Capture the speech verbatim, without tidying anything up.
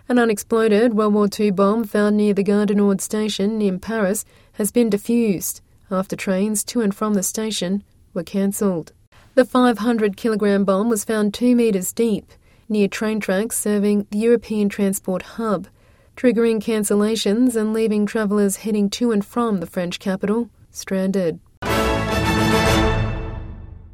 An unexploded World War Two bomb found near the Gare du Nord station in Paris has been defused after trains to and from the station were cancelled. The five hundred kilogram bomb was found two metres deep near train tracks serving the European transport hub, triggering cancellations and leaving travellers heading to and from the French capital stranded.